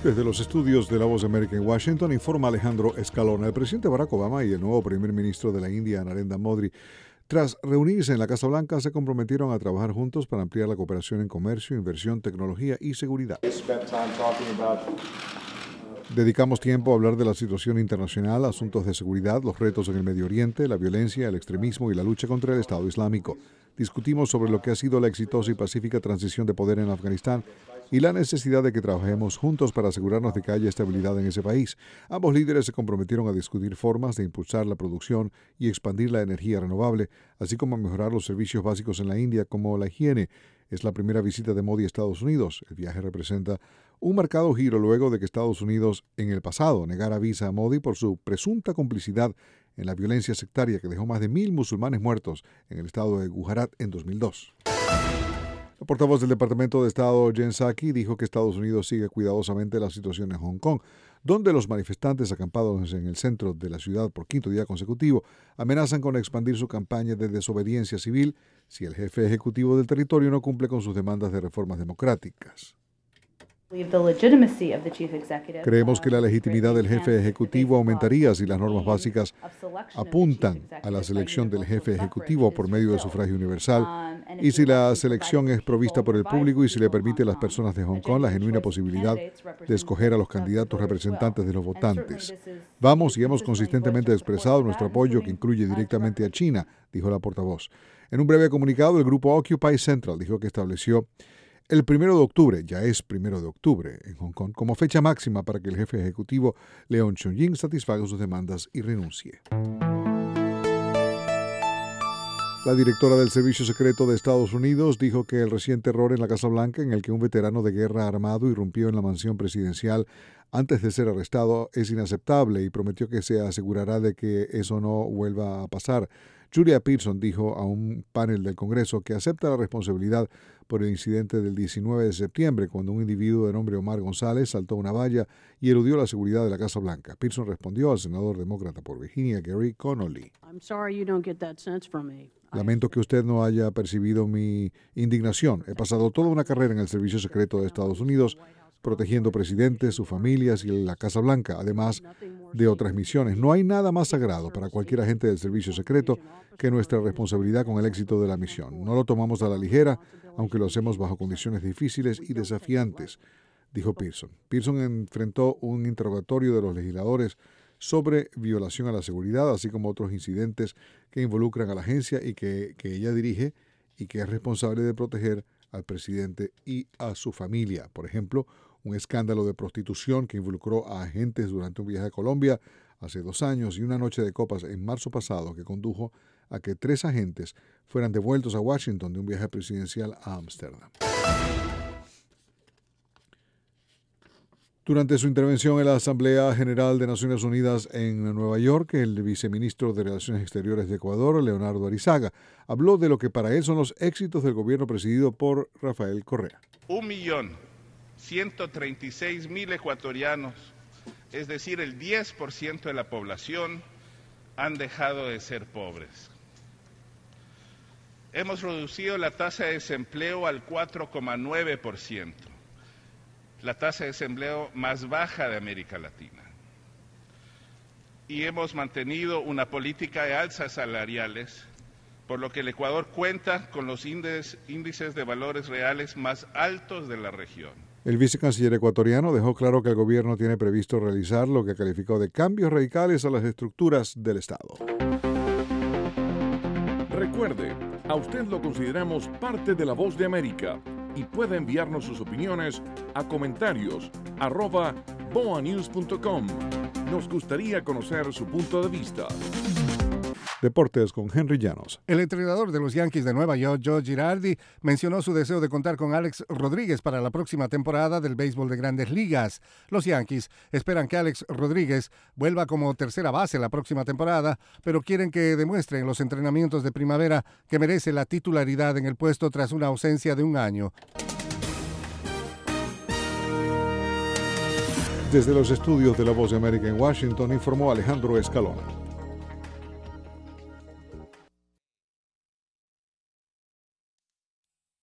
Desde los estudios de La Voz de América en Washington, informa Alejandro Escalona. El presidente Barack Obama y el nuevo primer ministro de la India, Narendra Modi, tras reunirse en la Casa Blanca, se comprometieron a trabajar juntos para ampliar la cooperación en comercio, inversión, tecnología y seguridad. Dedicamos tiempo a hablar de la situación internacional, asuntos de seguridad, los retos en el Medio Oriente, la violencia, el extremismo y la lucha contra el Estado Islámico. Discutimos sobre lo que ha sido la exitosa y pacífica transición de poder en Afganistán y la necesidad de que trabajemos juntos para asegurarnos de que haya estabilidad en ese país. Ambos líderes se comprometieron a discutir formas de impulsar la producción y expandir la energía renovable, así como a mejorar los servicios básicos en la India, como la higiene. Es la primera visita de Modi a Estados Unidos. El viaje representa un marcado giro luego de que Estados Unidos en el pasado negara visa a Modi por su presunta complicidad en la violencia sectaria que dejó más de 1,000 musulmanes muertos en el estado de Gujarat en 2002. La portavoz del Departamento de Estado, Jen Psaki, dijo que Estados Unidos sigue cuidadosamente la situación en Hong Kong, donde los manifestantes acampados en el centro de la ciudad por quinto día consecutivo amenazan con expandir su campaña de desobediencia civil si el jefe ejecutivo del territorio no cumple con sus demandas de reformas democráticas. Creemos que la legitimidad del jefe ejecutivo aumentaría si las normas básicas apuntan a la selección del jefe ejecutivo por medio de sufragio universal y si la selección es provista por el público y si le permite a las personas de Hong Kong la genuina posibilidad de escoger a los candidatos representantes de los votantes. Vamos y hemos consistentemente expresado nuestro apoyo que incluye directamente a China, dijo la portavoz. En un breve comunicado, el grupo Occupy Central dijo que estableció el 1 de octubre, ya es 1 de octubre en Hong Kong, como fecha máxima para que el jefe ejecutivo Leon Chun-ying satisfaga sus demandas y renuncie. La directora del Servicio Secreto de Estados Unidos dijo que el reciente error en la Casa Blanca, en el que un veterano de guerra armado irrumpió en la mansión presidencial antes de ser arrestado, es inaceptable y prometió que se asegurará de que eso no vuelva a pasar. Julia Pearson dijo a un panel del Congreso que acepta la responsabilidad por el incidente del 19 de septiembre, cuando un individuo de nombre Omar González saltó una valla y eludió la seguridad de la Casa Blanca. Pearson respondió al senador demócrata por Virginia, Gary Connolly. Lamento que usted no haya percibido mi indignación. He pasado toda una carrera en el Servicio Secreto de Estados Unidos, protegiendo presidentes, sus familias y la Casa Blanca, además de otras misiones. No hay nada más sagrado para cualquier agente del Servicio Secreto que nuestra responsabilidad con el éxito de la misión. No lo tomamos a la ligera, aunque lo hacemos bajo condiciones difíciles y desafiantes, dijo Pearson. Pearson enfrentó un interrogatorio de los legisladores sobre violación a la seguridad, así como otros incidentes que involucran a la agencia y que ella dirige y que es responsable de proteger al presidente y a su familia. Por ejemplo, un escándalo de prostitución que involucró a agentes durante un viaje a Colombia hace 2 años y una noche de copas en marzo pasado que condujo a que 3 agentes fueran devueltos a Washington de un viaje presidencial a Ámsterdam. Durante su intervención en la Asamblea General de Naciones Unidas en Nueva York, el viceministro de Relaciones Exteriores de Ecuador, Leonardo Arizaga, habló de lo que para él son los éxitos del gobierno presidido por Rafael Correa. 1.136.000 ecuatorianos, es decir, el 10% de la población, han dejado de ser pobres. Hemos reducido la tasa de desempleo al 4,9%. La tasa de desempleo más baja de América Latina. Y hemos mantenido una política de alzas salariales, por lo que el Ecuador cuenta con los índices de valores reales más altos de la región. El vicecanciller ecuatoriano dejó claro que el gobierno tiene previsto realizar lo que calificó de cambios radicales a las estructuras del Estado. Recuerde, a usted lo consideramos parte de La Voz de América y puede enviarnos sus opiniones a comentarios@boanews.com. Nos gustaría conocer su punto de vista. Deportes con Henry Llanos. El entrenador de los Yankees de Nueva York, Joe Girardi, mencionó su deseo de contar con Alex Rodríguez para la próxima temporada del béisbol de Grandes Ligas. Los Yankees esperan que Alex Rodríguez vuelva como tercera base la próxima temporada, pero quieren que demuestre en los entrenamientos de primavera que merece la titularidad en el puesto tras una ausencia de 1 año. Desde los estudios de La Voz de América en Washington, informó Alejandro Escalona.